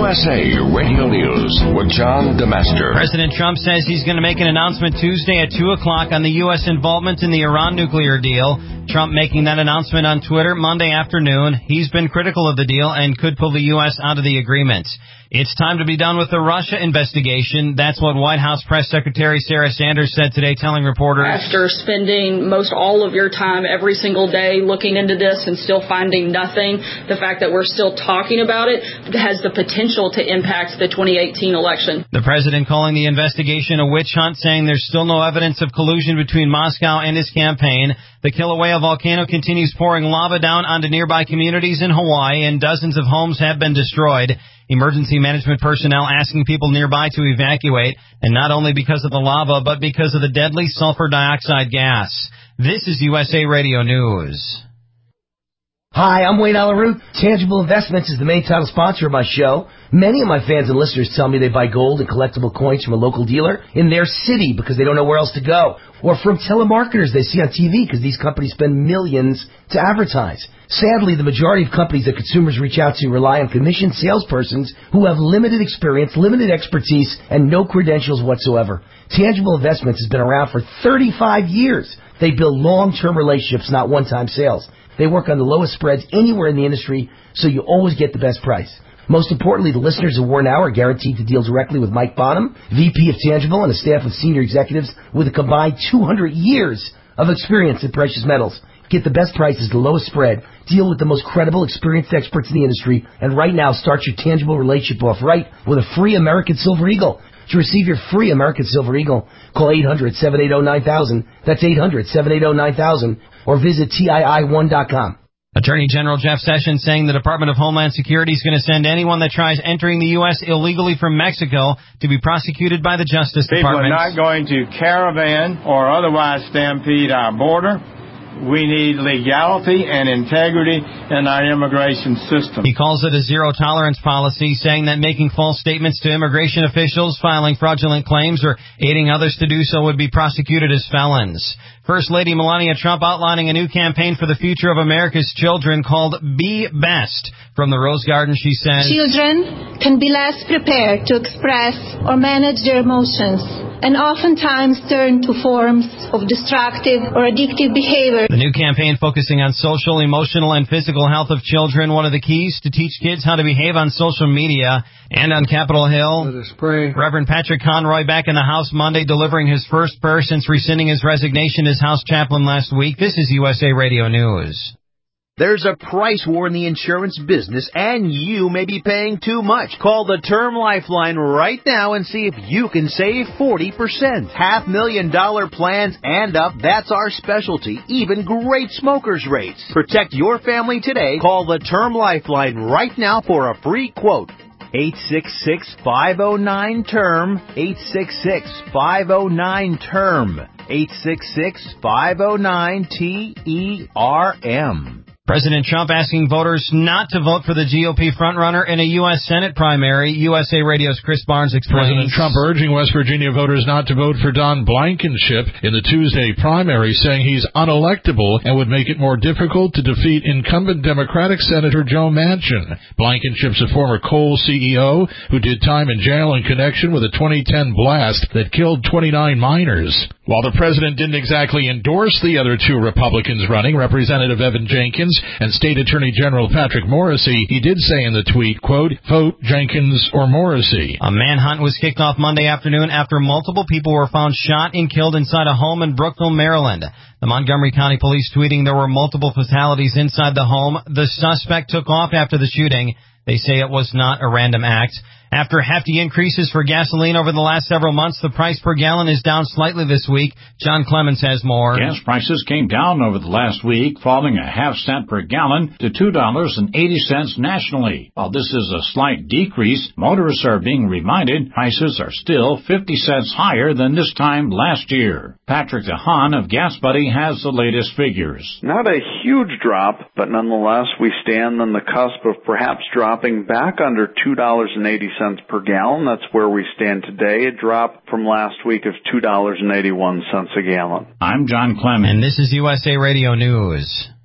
USA Radio News with John DeMaster. President Trump says he's going to make an announcement Tuesday at 2 o'clock on the U.S. involvement in the Iran nuclear deal. Trump making that announcement on Twitter Monday afternoon. He's been critical of the deal and could pull the U.S. out of the agreement. It's time to be done with the Russia investigation. That's what White House Press Secretary Sarah Sanders said today, telling reporters, after spending most all of your time every single day looking into this and still finding nothing, the fact that we're still talking about it has the potential to impact the 2018 election. The president calling the investigation a witch hunt, saying there's still no evidence of collusion between Moscow and his campaign. The Kilauea volcano continues pouring lava down onto nearby communities in Hawaii, and dozens of homes have been destroyed. Emergency management personnel asking people nearby to evacuate, and not only because of the lava, but because of the deadly sulfur dioxide gas. This is USA Radio News. Hi, I'm Wayne Alaroot. Tangible Investments is the main title sponsor of my show. Many of my fans and listeners tell me they buy gold and collectible coins from a local dealer in their city because they don't know where else to go. Or from telemarketers they see on TV because these companies spend millions to advertise. Sadly, the majority of companies that consumers reach out to rely on commissioned salespersons who have limited experience, limited expertise, and no credentials whatsoever. Tangible Investments has been around for 35 years. They build long-term relationships, not one-time sales. They work on the lowest spreads anywhere in the industry, so you always get the best price. Most importantly, the listeners of War Now are guaranteed to deal directly with Mike Bonham, VP of Tangible, and a staff of senior executives with a combined 200 years of experience in precious metals. Get the best prices, the lowest spread, deal with the most credible, experienced experts in the industry, and right now start your Tangible relationship off right with a free American Silver Eagle. To receive your free American Silver Eagle, call 800-780-9000. That's 800-780-9000. Or visit TII1.com. Attorney General Jeff Sessions saying the Department of Homeland Security is going to send anyone that tries entering the U.S. illegally from Mexico to be prosecuted by the Justice Department. People are not going to caravan or otherwise stampede our border. We need legality and integrity in our immigration system. He calls it a zero-tolerance policy, saying that making false statements to immigration officials, filing fraudulent claims, or aiding others to do so would be prosecuted as felons. First Lady Melania Trump outlining a new campaign for the future of America's children called Be Best. From the Rose Garden, she says, children can be less prepared to express or manage their emotions, and oftentimes turn to forms of destructive or addictive behavior. The new campaign focusing on social, emotional, and physical health of children, one of the keys to teach kids how to behave on social media. And on Capitol Hill, Reverend Patrick Conroy back in the House Monday delivering his first prayer since rescinding his resignation as House chaplain last week. This is USA Radio News. There's a price war in the insurance business, and you may be paying too much. Call the Term Lifeline right now and see if you can save 40%. $500,000 plans and up, that's our specialty. Even great smokers' rates. Protect your family today. Call the Term Lifeline right now for a free quote. 866-509-TERM. 866-509-TERM. 866-509-TERM. President Trump asking voters not to vote for the GOP frontrunner in a U.S. Senate primary. USA Radio's Chris Barnes explains. President Trump urging West Virginia voters not to vote for Don Blankenship in the Tuesday primary, saying he's unelectable and would make it more difficult to defeat incumbent Democratic Senator Joe Manchin. Blankenship's a former Kohl CEO who did time in jail in connection with a 2010 blast that killed 29 miners. While the president didn't exactly endorse the other two Republicans running, Representative Evan Jenkins and State Attorney General Patrick Morrisey, he did say in the tweet, quote, vote Jenkins or Morrisey. A manhunt was kicked off Monday afternoon after multiple people were found shot and killed inside a home in Brookville, Maryland. The Montgomery County Police tweeting there were multiple fatalities inside the home. The suspect took off after the shooting. They say it was not a random act. After hefty increases for gasoline over the last several months, the price per gallon is down slightly this week. John Clemens has more. Gas prices came down over the last week, falling a half-cent per gallon to $2.80 nationally. While this is a slight decrease, motorists are being reminded prices are still 50 cents higher than this time last year. Patrick DeHaan of Gas Buddy has the latest figures. Not a huge drop, but nonetheless we stand on the cusp of perhaps dropping back under $2.80 per gallon. That's where we stand today. A drop from last week of $2.81 a gallon. I'm John Clemens. And this is USA Radio News.